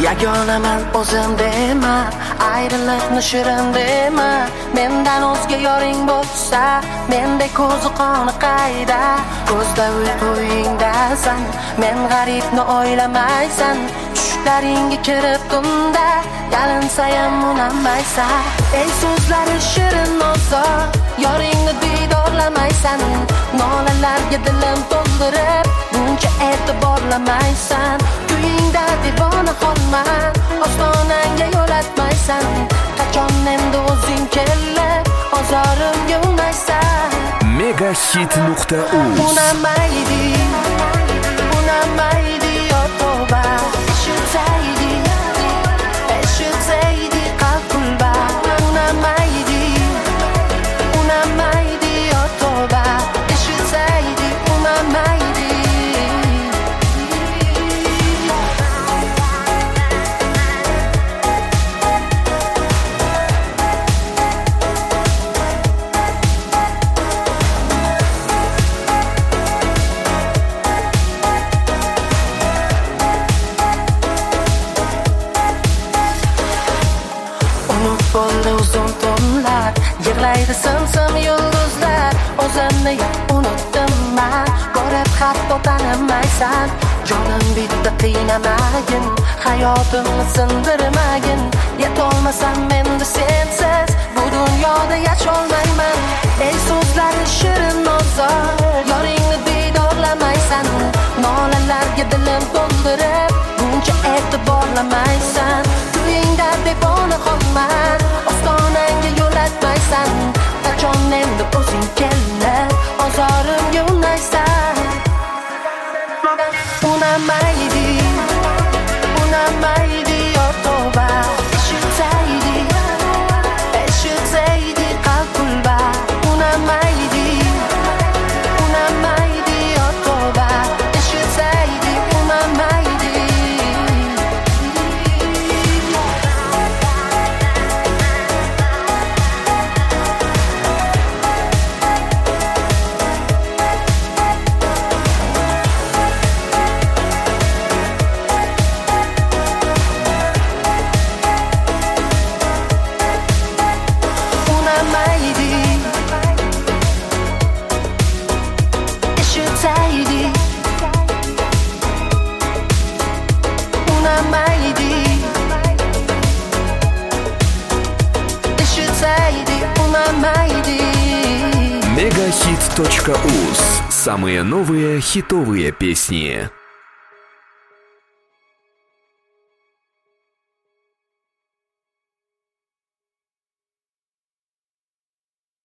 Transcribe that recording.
Yagonaman o'zim dema, ayriliqni shirin dema. Mendan o'zga yoring bo'lsa, mendek ko'zi qoni qayda? Ko'zda uyquyingdasan, men g'aribni o'ylamaysan. Tushlaringga kirib tunda, yalinsayam unamaysan. Ey so'zlari shirin ozor, yoringni diydorlamaysan. Nolalarga dilim to'ldirib, buncha e'tiborlamaysan. Uyingda devona qolman, ostonangga yo'latmaysan. Qachon endi o'zing kelib, ozorimga unaysan. Megahit.uz Unamaydi, unamaydi yo'toba. Eshitsaydi qalbulba. Unamaydi, unamaydi yo'toba. Eshitsaydi, unamaydi. Bo'ldi uzun tunlar, yig'laydi simsim yulduzlar. O'zimni unutdim men, ko'rib hatto tanimaysan. Jonim bitta qiynamagin, hayotimni sindirmagin. Yetolmasam endi sensiz, bu dunyoda yasholmayman. Ey so'zlari shirin ozor, yoringni diydorlamaysan. Nolalarga dilim to'ldirib, buncha e'tiborlamaysan. Uyingda devona qolman, ostonangga yo'latmaysan. Qachon endi o'zing kelib, ozorimga unaysan. Unamaydi, unamaydi yo'toba. Eshitsaydi qalbulba. Unamaydi, unamaydi yo'toba. Eshitsaydi, unamaydi. Megahit.uz. Самые новые хитовые песни.